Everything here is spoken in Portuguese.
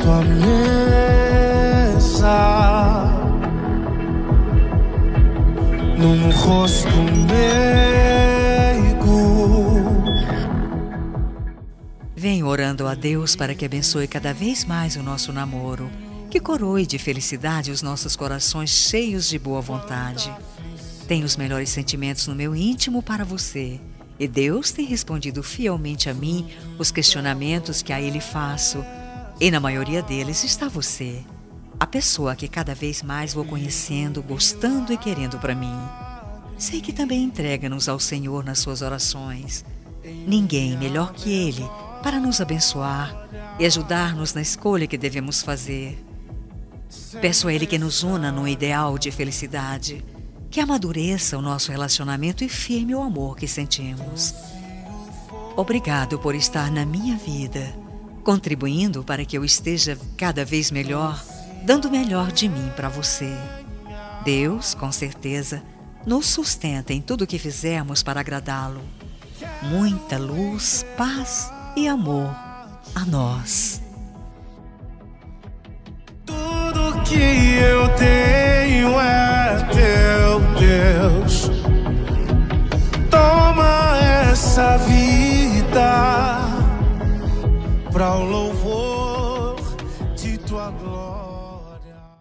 tua mesa, num rosto meigo. Venho orando a Deus para que abençoe cada vez mais o nosso namoro, que coroe de felicidade os nossos corações cheios de boa vontade. Tenho os melhores sentimentos no meu íntimo para você, e Deus tem respondido fielmente a mim os questionamentos que a Ele faço, e na maioria deles está você, a pessoa que cada vez mais vou conhecendo, gostando e querendo para mim. Sei que também entrega-nos ao Senhor nas suas orações. Ninguém melhor que Ele para nos abençoar e ajudar-nos na escolha que devemos fazer. Peço a Ele que nos una num ideal de felicidade, que amadureça o nosso relacionamento e firme o amor que sentimos. Obrigado por estar na minha vida, contribuindo para que eu esteja cada vez melhor, dando o melhor de mim para você. Deus, com certeza, nos sustenta em tudo o que fizermos para agradá-lo. Muita luz, paz e amor a nós. Tudo que eu tenho é teu, Deus. Toma essa vida pra o louvor